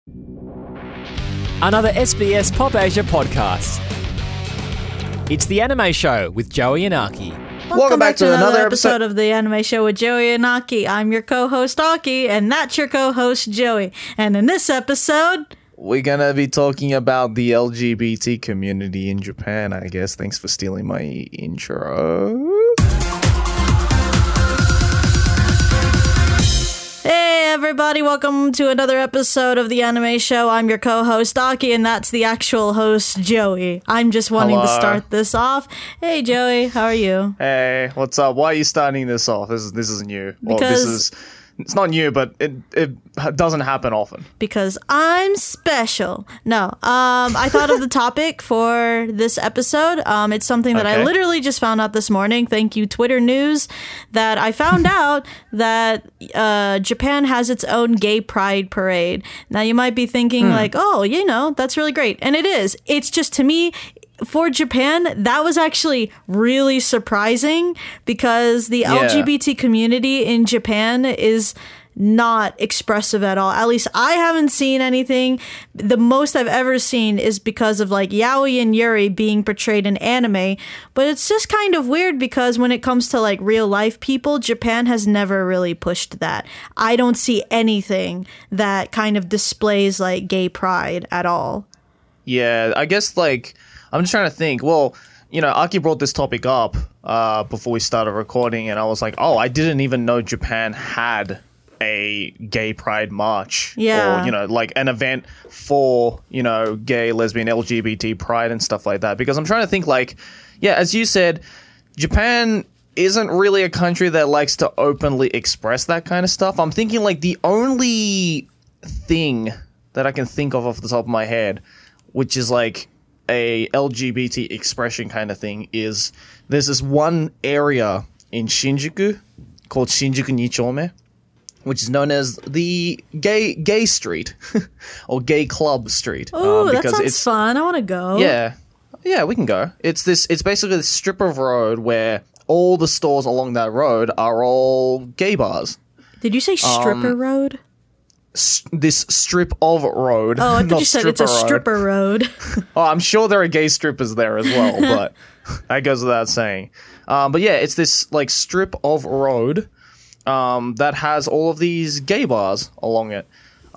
Another SBS Pop Asia podcast. It's The Anime Show with Joey and Aki. Welcome back to another episode of The Anime Show with Joey and Aki. I'm your co-host Aki, and that's your co-host Joey. And in this episode, we're gonna be talking about the LGBT community in Japan, I guess. Thanks for stealing my intro. Hey everybody, welcome to another episode of The Anime Show. I'm your co-host Aki, and that's the actual host Joey. I'm just wanting to start this off. Hey Joey, how are you? Hey, what's up? Why are you starting this off? This is new. Because it's not new, but it doesn't happen often. Because I'm special. No, I thought of the topic for this episode. It's something that I literally just found out this morning. Thank you, Twitter News, that I found out that Japan has its own gay pride parade. Now, you might be thinking like, oh, you know, that's really great. And it is. It's just, to me, for Japan, that was actually really surprising because the LGBT community in Japan is not expressive at all. At least I haven't seen anything. The most I've ever seen is because of like yaoi and yuri being portrayed in anime. But it's just kind of weird because when it comes to like real life people, Japan has never really pushed that. I don't see anything that kind of displays like gay pride at all. Yeah, I guess like I'm just trying to think. Well, you know, Aki brought this topic up before we started recording, and I was like, oh, I didn't even know Japan had a gay pride march. Yeah. Or, you know, like an event for, you know, gay, lesbian, LGBT pride and stuff like that. Because I'm trying to think like, yeah, as you said, Japan isn't really a country that likes to openly express that kind of stuff. I'm thinking like the only thing that I can think of off the top of my head, which is like a LGBT expression kind of thing, is there's this one area in Shinjuku called Shinjuku Nichome, which is known as the gay street or gay club street. Oh, that sounds fun. I want to go. Yeah, we can go. It's basically this strip of road where all the stores along that road are all gay bars. Did you say stripper road? This strip of road. Oh, I thought you said it's a stripper road. Oh, I'm sure there are gay strippers there as well, but that goes without saying. But yeah, it's this like strip of road that has all of these gay bars along it.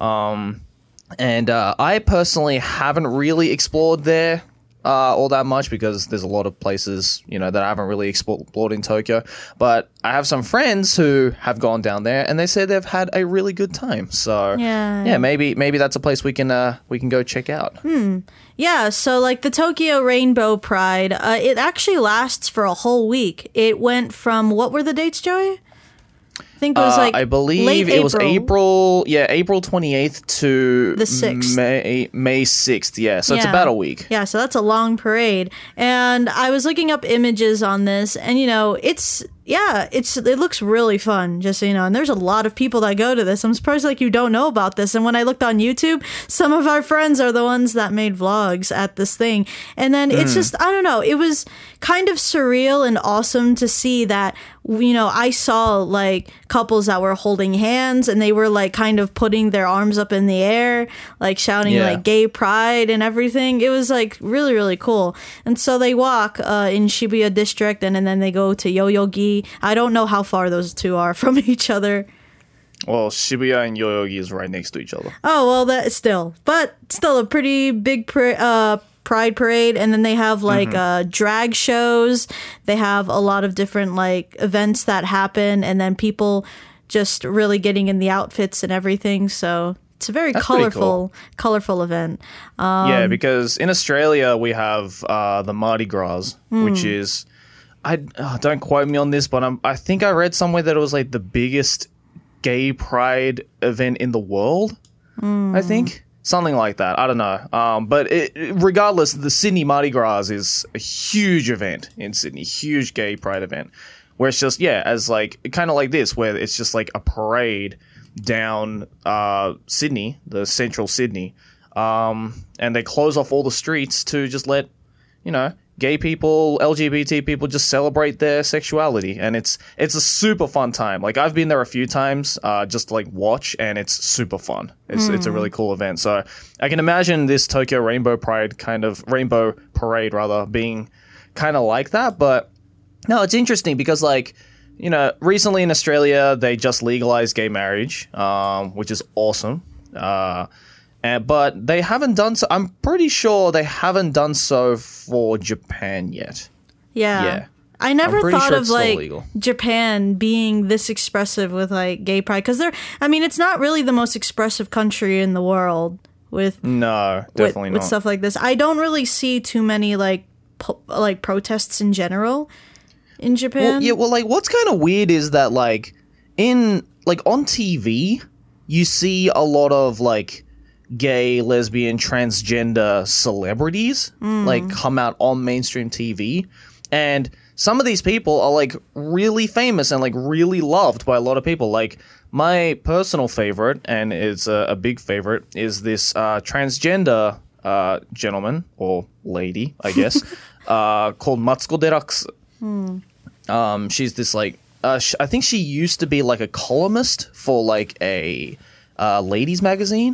And I personally haven't really explored there all that much because there's a lot of places, you know, that I haven't really explored in Tokyo. But I have some friends who have gone down there and they say they've had a really good time. So yeah, maybe that's a place we can go check out. Yeah, so like the Tokyo Rainbow Pride, it actually lasts for a whole week. It went from, what were the dates, Joey? I think it was like I believe it was April 28th to the 6th. May 6th, yeah. So it's about a week. Yeah, so that's a long parade. And I was looking up images on this, and you know, it looks really fun, just so you know. And there's a lot of people that go to this. I'm surprised like you don't know about this. And when I looked on YouTube, some of our friends are the ones that made vlogs at this thing. And then it's just, I don't know, it was kind of surreal and awesome to see that, you know, I saw like couples that were holding hands and they were like kind of putting their arms up in the air, like shouting like gay pride and everything. It was like really, really cool. And so they walk in Shibuya district and then they go to Yoyogi. I don't know how far those two are from each other. Well, Shibuya and Yoyogi is right next to each other. Oh, well, that still a pretty big pride parade. And then they have like drag shows. They have a lot of different like events that happen, and then people just really getting in the outfits and everything. So it's a very colorful event. Yeah, because in Australia we have the Mardi Gras, which is, don't quote me on this, but I think I read somewhere that it was like the biggest gay pride event in the world. I think something like that. I don't know. But regardless, the Sydney Mardi Gras is a huge event in Sydney, huge gay pride event, where it's just as like kind of like this, where it's just like a parade down Sydney, the central Sydney, and they close off all the streets to just let gay people, LGBT people just celebrate their sexuality, and it's a super fun time. Like, I've been there a few times, just to like watch, and it's super fun. It's a really cool event. So I can imagine this Tokyo Rainbow Parade being kind of like that. But no, it's interesting because, like, you know, recently in Australia they just legalized gay marriage, which is awesome. But they haven't done so. I'm pretty sure they haven't done so for Japan yet. Yeah. I never thought of like Japan being this expressive with like gay pride, because it's not really the most expressive country in the world with with stuff like this. I don't really see too many like protests in general in Japan. Well, like, what's kind of weird is that like on TV you see a lot of like gay, lesbian, transgender celebrities like come out on mainstream TV, and some of these people are like really famous and like really loved by a lot of people. Like, my personal favorite, and it's a big favorite, is this transgender gentleman or lady, I guess, called Matsuko Deluxe. She's this like I think she used to be like a columnist for like a ladies magazine.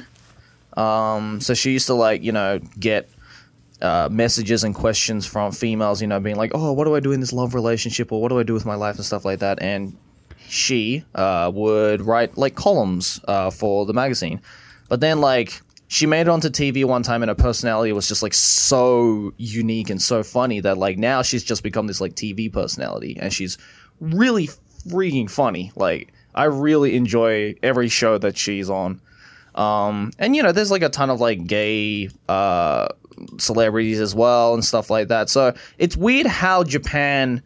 So she used to like, you know, get messages and questions from females, you know, being like, oh, what do I do in this love relationship, or what do I do with my life and stuff like that. And she would write like columns for the magazine. But then like she made it onto TV one time, and her personality was just like so unique and so funny that like now she's just become this like TV personality, and she's really freaking funny. Like, I really enjoy every show that she's on. And you know, there's like a ton of like gay celebrities as well and stuff like that. So it's weird how Japan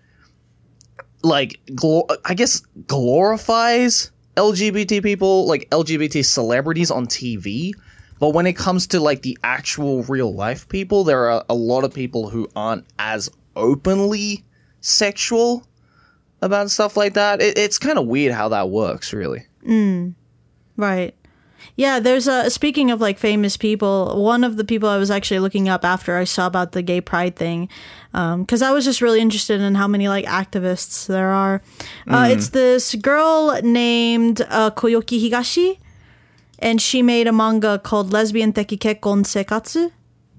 like I guess glorifies LGBT people, like LGBT celebrities on TV. But when it comes to like the actual real life people, there are a lot of people who aren't as openly sexual about stuff like that. It's kind of weird how that works, really. Right. Yeah, there's speaking of like famous people, one of the people I was actually looking up after I saw about the gay pride thing, because I was just really interested in how many like activists there are. It's this girl named Koyoki Higashi, and she made a manga called Lesbian Teki Kekkon Seikatsu.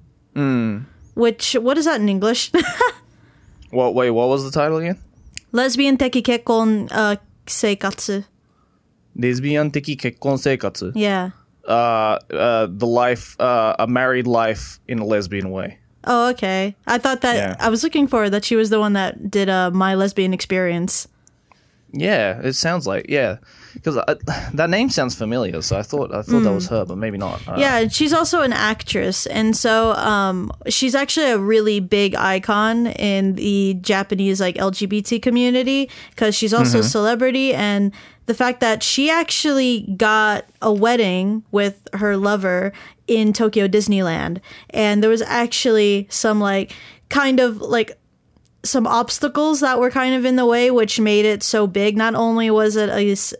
Which, what is that in English? What was the title again? Lesbian Teki Kekkon Seikatsu. Lesbian Teki Kekkon Seikatsu. Yeah. The life, a married life in a lesbian way. Oh, okay. I thought that I was looking for that she was the one that did My Lesbian Experience. Yeah, it sounds like, because that name sounds familiar, so I thought that was her, but maybe not. Yeah, she's also an actress, and so she's actually a really big icon in the Japanese like LGBT community, because she's also a celebrity, and the fact that she actually got a wedding with her lover in Tokyo Disneyland, and there was actually some like kind of like some obstacles that were kind of in the way, which made it so big. Not only was it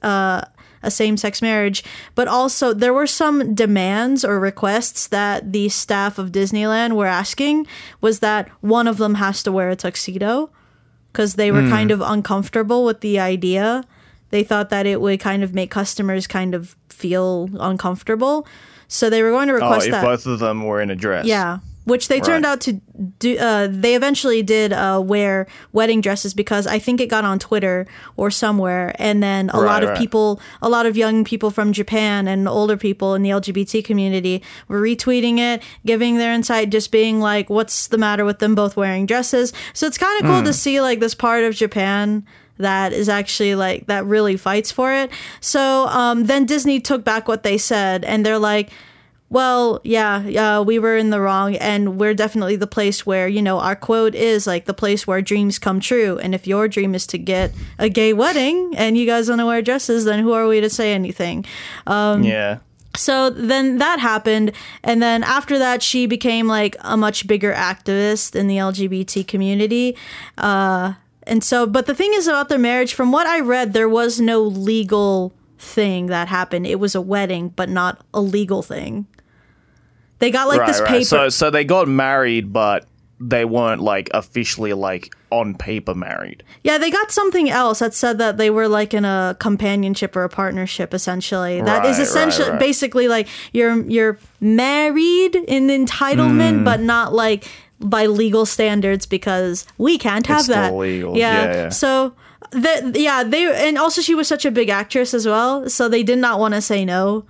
a same-sex marriage, but also there were some demands or requests that the staff of Disneyland were asking, was that one of them has to wear a tuxedo, because they were kind of uncomfortable with the idea. They thought that it would kind of make customers kind of feel uncomfortable. So they were going to request if both of them were in a dress. Yeah. Which they turned out to do. They eventually did wear wedding dresses, because I think it got on Twitter or somewhere. And then a lot of young people from Japan and older people in the LGBT community were retweeting it, giving their insight, just being like, what's the matter with them both wearing dresses? So it's kind of cool to see like this part of Japan that is actually like, that really fights for it. So then Disney took back what they said, and they're like, well, we were in the wrong, and we're definitely the place where, you know, our quote is like the place where dreams come true. And if your dream is to get a gay wedding and you guys want to wear dresses, then who are we to say anything? So then that happened. And then after that, she became like a much bigger activist in the LGBT community. And so, but the thing is about their marriage, from what I read, there was no legal thing that happened. It was a wedding, but not a legal thing. They got like this paper. So they got married, but they weren't like officially like on paper married. Yeah, they got something else that said that they were like in a companionship or a partnership. Essentially, that is essentially basically like you're married in entitlement, but not like by legal standards because we can't have that. Still illegal. Yeah. So. They and also she was such a big actress as well, so they did not want to say no.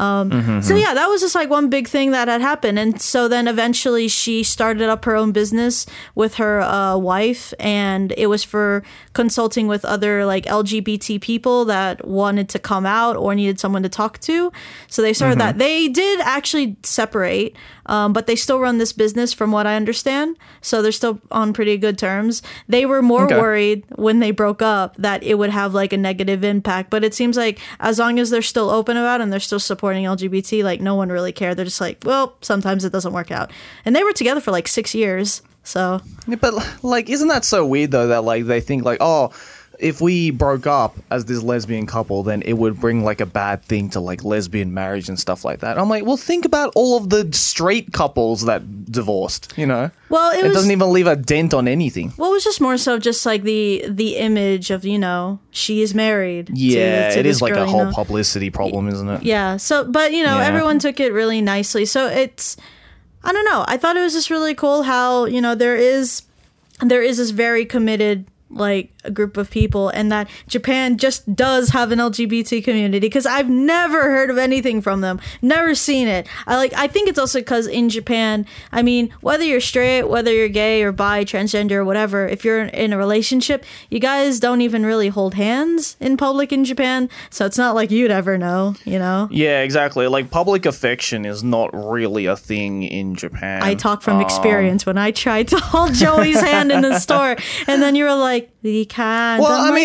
So yeah, that was just like one big thing that had happened. And so then eventually she started up her own business with her wife, and it was for consulting with other like LGBT people that wanted to come out or needed someone to talk to. So they started that. They did actually separate, but they still run this business from what I understand. So they're still on pretty good terms. They were more worried when they broke up that it would have like a negative impact. But it seems like as long as they're still open about it and they're still supporting LGBT, like no one really cared. They're just like, well, sometimes it doesn't work out. And they were together for like 6 years. So yeah, but like, isn't that so weird though that like they think like, oh, if we broke up as this lesbian couple, then it would bring like a bad thing to like lesbian marriage and stuff like that. I'm like, well, think about all of the straight couples that divorced, you know? Well, it doesn't even leave a dent on anything. Well, it was just more so just like the image of, you know, she is married. Yeah, to it is like girl, a whole publicity problem, isn't it? Yeah. So, but you know, everyone took it really nicely. So it's, I don't know. I thought it was just really cool how, you know, there is this very committed like a group of people, and that Japan just does have an LGBT community, because I've never heard of anything from them, never seen it. I think it's also because in Japan, I mean, whether you're straight, whether you're gay or bi, transgender or whatever, if you're in a relationship, you guys don't even really hold hands in public in Japan, so it's not like you'd ever know, you know? Yeah, exactly. Like public affection is not really a thing in Japan. I talk from experience when I tried to hold Joey's hand in the store, and then you were like, we can't. Well, I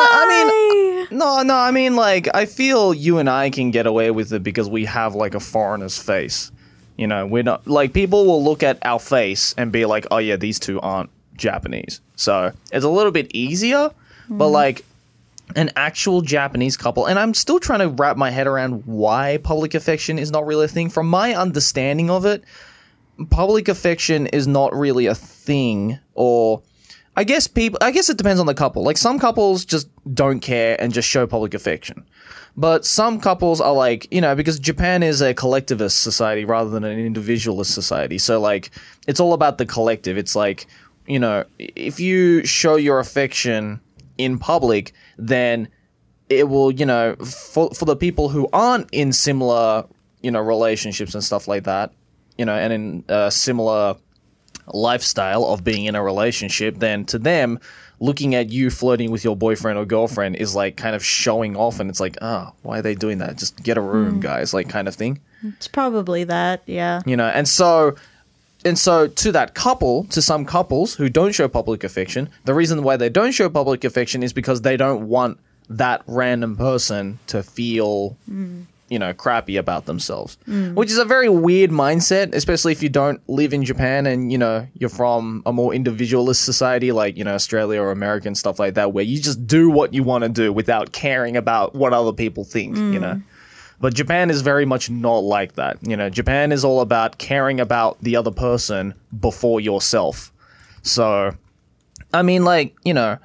mean, like, I feel you and I can get away with it because we have, like, a foreigner's face. You know, we're not, like, people will look at our face and be like, oh, yeah, these two aren't Japanese. So it's a little bit easier, but, like, an actual Japanese couple, and I'm still trying to wrap my head around why public affection is not really a thing. From my understanding of it, public affection is not really a thing, or I guess it depends on the couple. Like, some couples just don't care and just show public affection. But some couples are like, you know, because Japan is a collectivist society rather than an individualist society. So, like, it's all about the collective. It's like, you know, if you show your affection in public, then it will, you know, for the people who aren't in similar, you know, relationships and stuff like that, you know, and in similar lifestyle of being in a relationship, then to them, looking at you flirting with your boyfriend or girlfriend is like kind of showing off, and it's like, oh, why are they doing that? Just get a room, guys, like kind of thing. It's probably that, yeah. You know, and so to that couple, to some couples who don't show public affection, the reason why they don't show public affection is because they don't want that random person to feel you know, crappy about themselves, which is a very weird mindset, especially if you don't live in Japan and, you know, you're from a more individualist society like, you know, Australia or America and stuff like that, where you just do what you want to do without caring about what other people think, you know. But Japan is very much not like that. You know, Japan is all about caring about the other person before yourself. So, I mean, like, you know,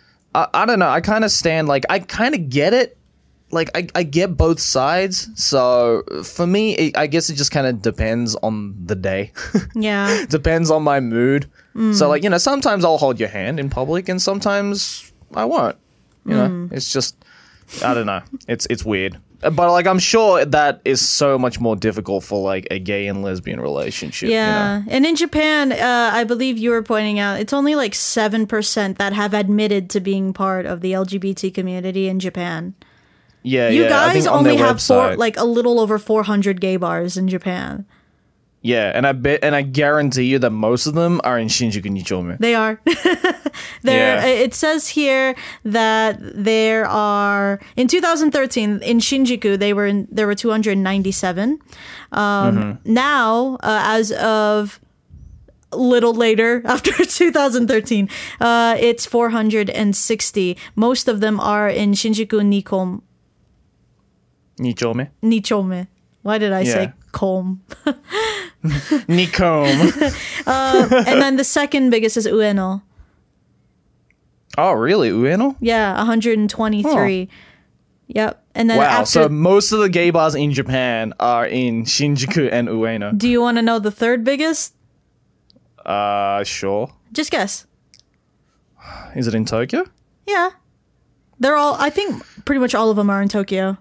I don't know. I kind of stand, like, I kind of get it. Like, I get both sides, so for me, I guess it just kind of depends on the day. Yeah. Depends on my mood. So, like, you know, sometimes I'll hold your hand in public, and sometimes I won't. You know, it's just, I don't know. It's weird. But, like, I'm sure that is so much more difficult for, like, a gay and lesbian relationship. Yeah. You know? And in Japan, I believe you were pointing out, it's only like 7% that have admitted to being part of the LGBT community in Japan. Yeah, you guys I think only have website, like a little over 400 gay bars in Japan. Yeah, and I guarantee you that most of them are in Shinjuku Nichome. They are. It says here that there are, in 2013 in Shinjuku there were 297. Now, as of little later, after 2013, it's 460. Most of them are in Shinjuku Nichome. Nichome. Why did I say Kolm? Nikom. And then the second biggest is Ueno. Oh, really? Ueno? Yeah, 123. Yep. And then Wow. after, So most of the gay bars in Japan are in Shinjuku and Ueno. do you want to know the third biggest? Sure. Just guess. Is it in Tokyo? Yeah. They're all, I think pretty much all of them are in Tokyo.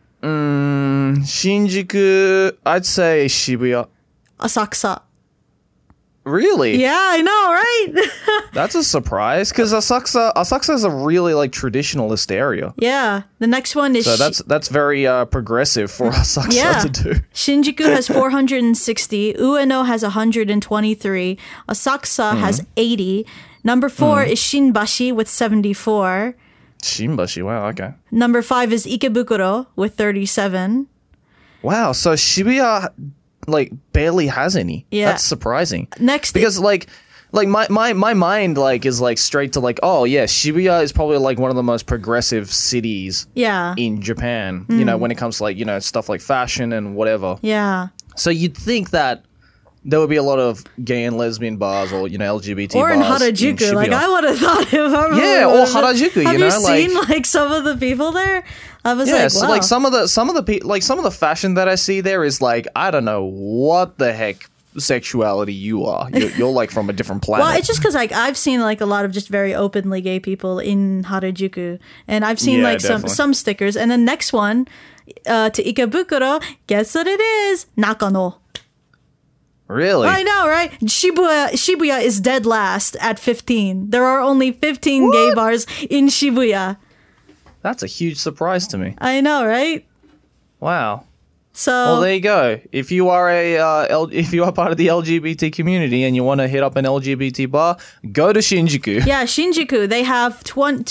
Shinjuku, I'd say Shibuya. Asakusa. Really? Yeah, I know, right? That's a surprise because Asakusa is a really like traditionalist area. Yeah. The next one is So that's very progressive for Asakusa Yeah. to do. Shinjuku has 460, Ueno has 123, Asakusa has 80. Number 4 is Shinbashi with 74. Shinbashi, wow, okay. Number 5 is Ikebukuro with 37. Wow, so Shibuya like barely has any. Yeah. That's surprising. Next Because like my mind like is like straight to like, oh yeah, Shibuya is probably like one of the most progressive cities Yeah. in Japan, you know, when it comes to like, you know, stuff like fashion and whatever. Yeah. So you'd think that there would be a lot of gay and lesbian bars or, you know, LGBT Or in bars. Harajuku. Like, Shibuya. I would have thought if I Yeah, or Harajuku, Have you know, seen like some of the people there? I was yeah, like, wow. so like some of the fashion that I see there is like, I don't know what the heck sexuality you are. You're like from a different planet. Well, it's just because like I've seen like a lot of just very openly gay people in Harajuku, and I've seen Yeah, like definitely. some stickers. And then next one to Ikebukuro, guess what it is? Nakano. Really? I know, right? Shibuya is dead last at 15. There are only 15 gay bars in Shibuya. That's a huge surprise to me. I know, right? Wow. So Well, there you go. If you are if you are part of the LGBT community and you want to hit up an LGBT bar, go to Shinjuku. yeah, Shinjuku, they have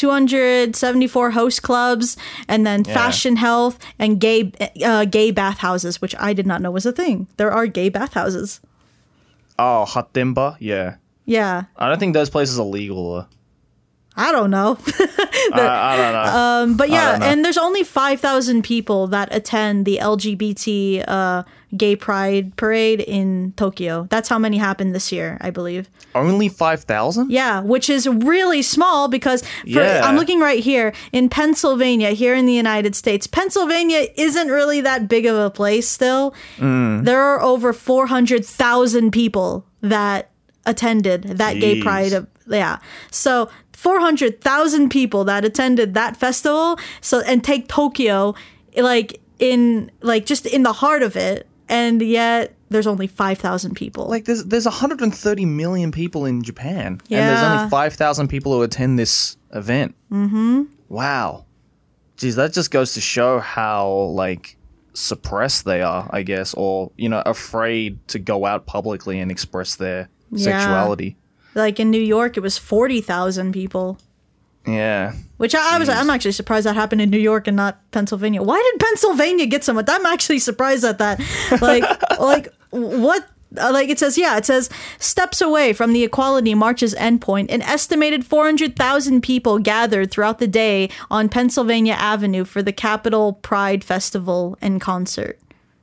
274 host clubs, and then fashion, health, and gay bathhouses, which I did not know was a thing. There are gay bathhouses. Oh, Hatenba? Yeah. Yeah, I don't think those places are legal though. I don't know. I don't know. But I yeah, don't know. and there's only 5,000 people that attend the LGBT gay pride parade in Tokyo. That's how many happened this year, I believe. Only 5,000? Yeah, which is really small because Yeah. I'm looking right here in Pennsylvania, here in the United States. Pennsylvania isn't really that big of a place still. There are over 400,000 people that attended that gay Jeez. pride. Yeah. So 400,000 people that attended that festival. So, and take Tokyo like just in the heart of it. And yet there's only 5,000 people. Like there's 130 million people in Japan, and there's Yeah. only 5,000 people who attend this event. Mm-hmm. Wow. Geez, that just goes to show how like suppressed they are, I guess, or you know, afraid to go out publicly and express their sexuality. Like in New York, it was 40,000 people. Yeah. Which I'm actually surprised that happened in New York and not Pennsylvania. Why did Pennsylvania get so much? I'm actually surprised at that. Like what? Like it says steps away from the Equality March's endpoint, an estimated 400,000 people gathered throughout the day on Pennsylvania Avenue for the Capitol Pride Festival and concert.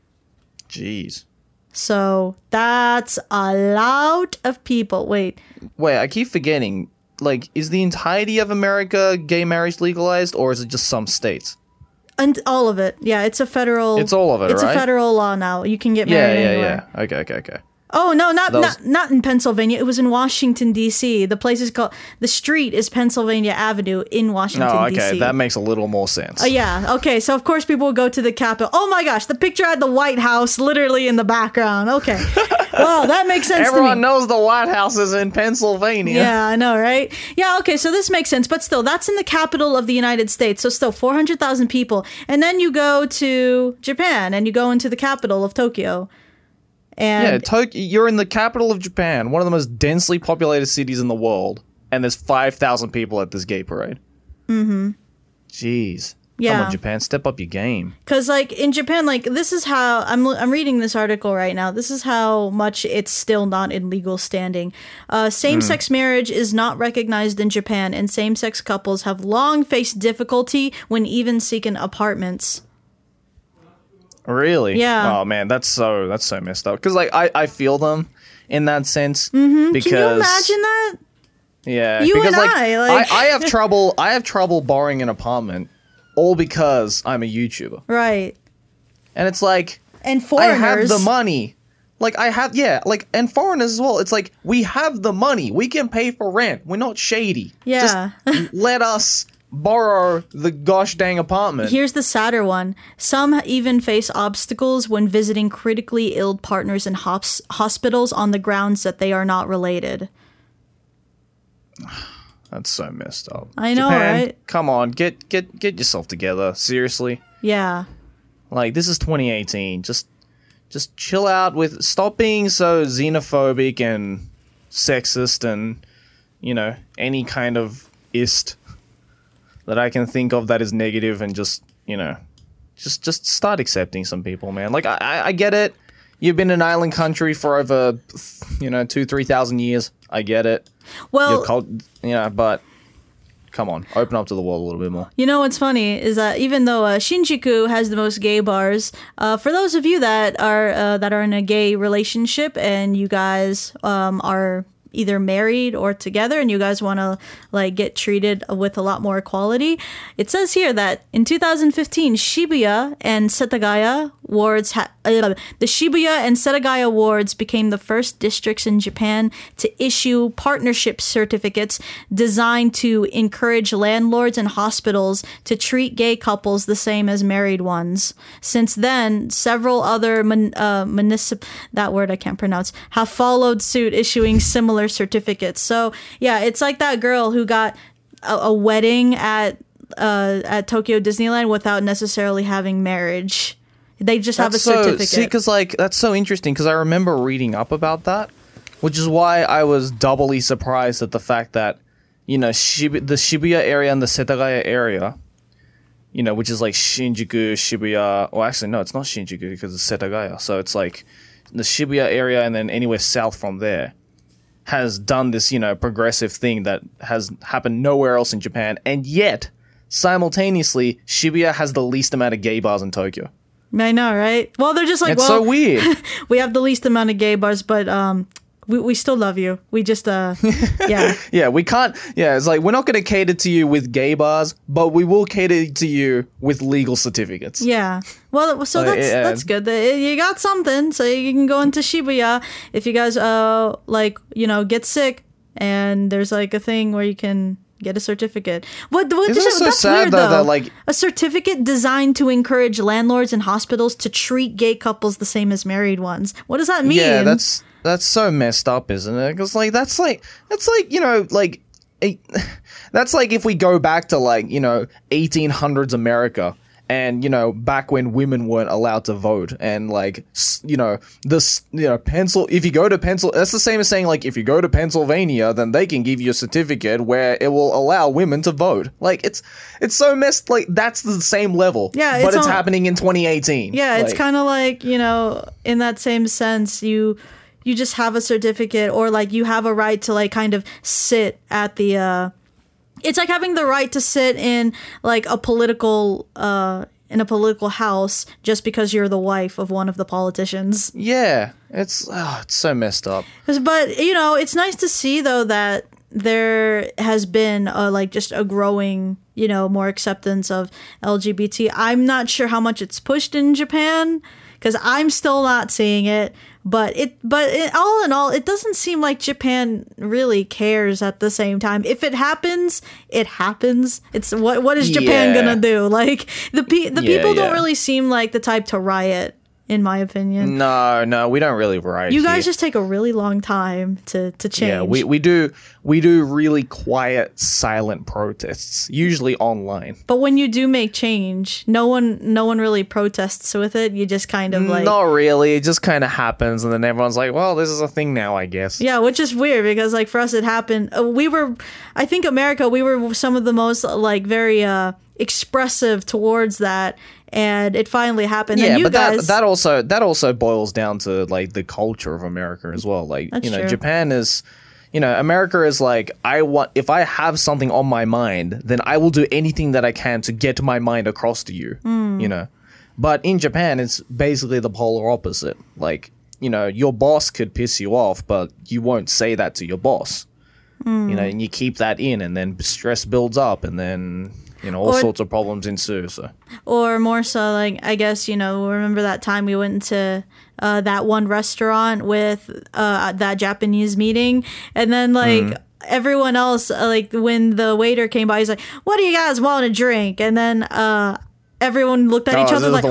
Jeez. So that's a lot of people. Wait, I keep forgetting. Like, is the entirety of America gay marriage legalized, or is it just some states? and all of it. Yeah, it's a federal. It's all of it, It's right? a federal law now. You can get Yeah, married yeah, anywhere. yeah. Okay. Oh no, not So that was- not in Pennsylvania. It was in Washington D.C. The place is called the street is Pennsylvania Avenue in Washington Oh, okay. D.C. That makes a little more sense. Yeah. Okay. So of course people will go to the Capitol. Oh my gosh, the picture at the White House, literally in the background. Okay. Wow, that makes sense to me. Everyone knows the White House is in Pennsylvania. Yeah, I know, right? Yeah, okay, so this makes sense. But still, that's in the capital of the United States. So still 400,000 people. And then you go to Japan and you go into the capital of Tokyo. Yeah, And you're in the capital of Japan, one of the most densely populated cities in the world, and there's 5,000 people at this gay parade. Mm-hmm. Jeez. Come Yeah. on, Japan, step up your game. because like in Japan, like this is how I'm reading this article right now. This is how much it's still not in legal standing. Same-sex marriage is not recognized in Japan, and same-sex couples have long faced difficulty when even seeking apartments. Really? Yeah. Oh man, that's so messed up. Because like I feel them in that sense. Mm-hmm. Because can you imagine that? Yeah, You because and like I I have trouble. I have trouble borrowing an apartment, all because I'm a YouTuber, Right. and it's like And I foreigners. have the money. Like I have, and foreigners as well. It's like we have the money. We can pay for rent. We're not shady. Yeah. Just let us borrow the gosh dang apartment. Here's the sadder one. Some even face obstacles when visiting critically ill partners in hospitals on the grounds that they are not related. That's so messed up. I know, Japan, right? Come on, get yourself together. Seriously. Yeah. Like this is 2018. Just chill out with stop being so xenophobic and sexist and any kind of ist that I can think of that is negative, and just start accepting some people, man. Like I get it. You've been an island country for over 2,000-3,000 years. I get it. Well, but come on, open up to the world a little bit more. you know what's funny is that even though Shinjuku has the most gay bars, for those of you that are in a gay relationship and you guys are either married or together and you guys want to like get treated with a lot more equality, it says here that in 2015 Shibuya and Setagaya wards the Shibuya and Setagaya wards became the first districts in Japan to issue partnership certificates designed to encourage landlords and hospitals to treat gay couples the same as married ones. Since then, several other that word I can't pronounce have followed suit, issuing similar certificates. So yeah, it's like that girl who got a wedding at Tokyo Disneyland without necessarily having marriage. They just have a certificate. See, because like that's so interesting. Because I remember reading up about that, which is why I was doubly surprised at the fact that the Shibuya area and the Setagaya area, which is like Shinjuku, Shibuya. Well, actually, no, it's not Shinjuku because it's Setagaya. So it's like the Shibuya area and then anywhere south from there has done this, progressive thing that has happened nowhere else in Japan. And yet, simultaneously, Shibuya has the least amount of gay bars in Tokyo. I know, right? Well, they're just like, it's so weird. We have the least amount of gay bars, but we still love you. We just, yeah. Yeah, we can't. Yeah, it's like we're not going to cater to you with gay bars, but we will cater to you with legal certificates. Yeah. Well, so that's good. You got something, so you can go into Shibuya if you guys get sick, and there's like a thing where you can get a certificate. That's so sad weird, though, though. that like a certificate designed to encourage landlords and hospitals to treat gay couples the same as married ones. What does that mean? Yeah, that's so messed up, isn't it? Because like that's like that's like if we go back to 1800s America. And, back when women weren't allowed to vote, and if you go to that's the same as saying if you go to Pennsylvania, then they can give you a certificate where it will allow women to vote. Like it's so messed. Like that's the same level. Yeah, but it's happening in 2018. Yeah, it's kind of like in that same sense, you just have a certificate, or you have a right to kind of sit at the. It's like having the right to sit in a political house just because you're the wife of one of the politicians. Yeah, it's so messed up. But it's nice to see though that there has been just a growing more acceptance of LGBT. I'm not sure how much it's pushed in Japan because I'm still not seeing it. But all in all, it doesn't seem like Japan really cares at the same time. If it happens, it happens. It's what is Japan gonna do? The people don't really seem like the type to riot, in my opinion. No, we don't really riot. You guys just take a really long time to change. Yeah, we do really quiet, silent protests, usually online. But when you do make change, no one really protests with it. You just kind of not really. It just kind of happens, and then everyone's like, "Well, this is a thing now, I guess." Yeah, which is weird because for us it happened. I think America, we were some of the most very expressive towards that. And it finally happened. Yeah, and but that also boils down to the culture of America as well. That's true. Japan is, America is if I have something on my mind, then I will do anything that I can to get my mind across to you. But in Japan, it's basically the polar opposite. Like, your boss could piss you off, but you won't say that to your boss. And you keep that in, and then stress builds up, and then all sorts of problems ensue. So, or more so, like, I guess remember that time we went to that one restaurant with that Japanese meeting, and then like everyone else, like when the waiter came by, he's like, "What do you guys want to drink?" And then everyone looked at each other like,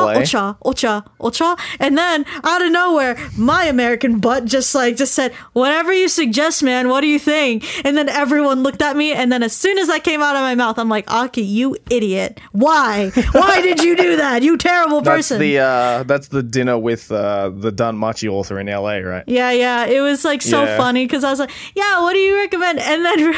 ocha. And then out of nowhere, my American butt just said, "Whatever you suggest, man. What do you think?" And then everyone looked at me. And then as soon as that came out of my mouth, I'm like, "Aki, you idiot. Why? Why did you do that? You terrible person." That's the dinner with the Danmachi author in LA, right? Yeah. It was like so funny because I was like, "Yeah, what do you recommend?" And then...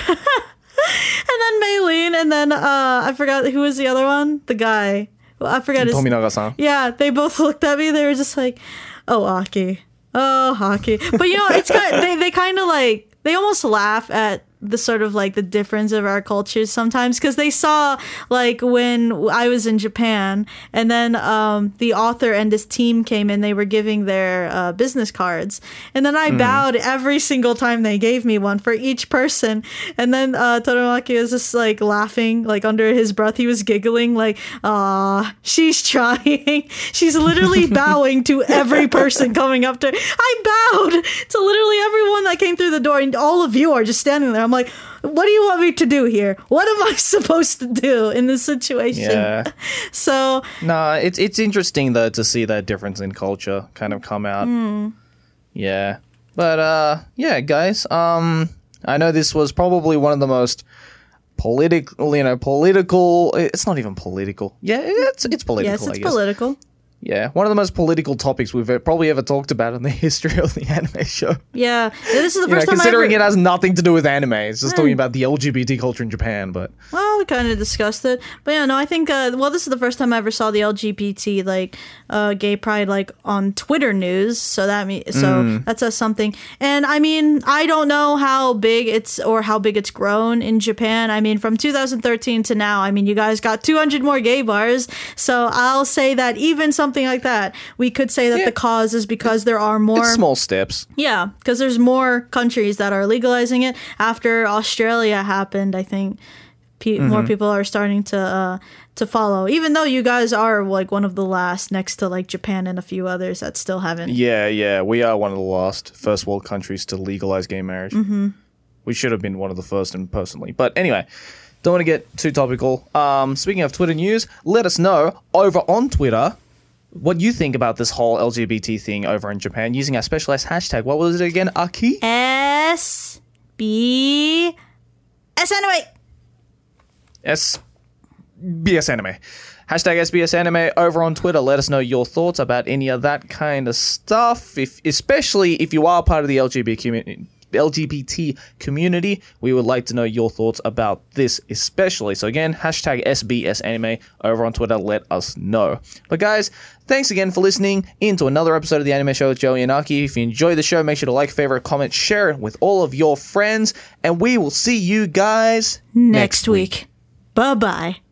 And then Maylene, and then I forgot who was the other one. The guy, I forgot his. Tominaga-san. Yeah, they both looked at me. They were just like, "Oh, Aki, oh, Aki." But it's kind. They kind of like they almost laugh at the sort of like the difference of our cultures sometimes because they saw like when I was in Japan and then the author and his team came in, they were giving their business cards, and then I bowed every single time they gave me one for each person, and then Toromaki was just like laughing, like under his breath he was giggling like, "Ah, she's trying." She's literally bowing to every person coming up to her. I bowed to literally everyone that came through the door, and all of you are just standing there. I'm like, what do you want me to do here? What am I supposed to do in this situation? Yeah. So it's interesting though to see that difference in culture kind of come out. Yeah. But guys, I know this was probably one of the most political. It's not even political. Yeah, it's political. Yes, it's I guess. political. Yeah, one of the most political topics we've probably ever talked about in the history of the anime show. Yeah, this is the first time considering it has nothing to do with anime. It's just talking about the LGBT culture in Japan, but... Well, we kind of discussed it. But yeah, no, I think, this is the first time I ever saw the LGBT, gay pride, on Twitter news. So that says something. And I mean, I don't know how big it's grown in Japan. I mean, from 2013 to now, I mean, you guys got 200 more gay bars. So I'll say that even something like that, we could say that the cause is because there are more... It's small steps. Yeah, because there's more countries that are legalizing it. After Australia happened, I think more people are starting to follow, even though you guys are one of the last next to Japan and a few others that still haven't. Yeah, we are one of the last first world countries to legalize gay marriage. We should have been one of the first, and personally. But anyway, don't want to get too topical. Speaking of Twitter news, let us know over on Twitter what you think about this whole LGBT thing over in Japan using our specialized hashtag. What was it again, Aki? SBS Anime. SBS Anime. Hashtag SBS Anime over on Twitter. Let us know your thoughts about any of that kind of stuff. Especially if you are part of the LGBT community, we would like to know your thoughts about this especially. So again, hashtag SBS Anime over on Twitter. Let us know. But guys, thanks again for listening into another episode of The Anime Show with Joey and Aki. If you enjoyed the show, make sure to like, favorite, comment, share it with all of your friends. And we will see you guys next week. Bye-bye.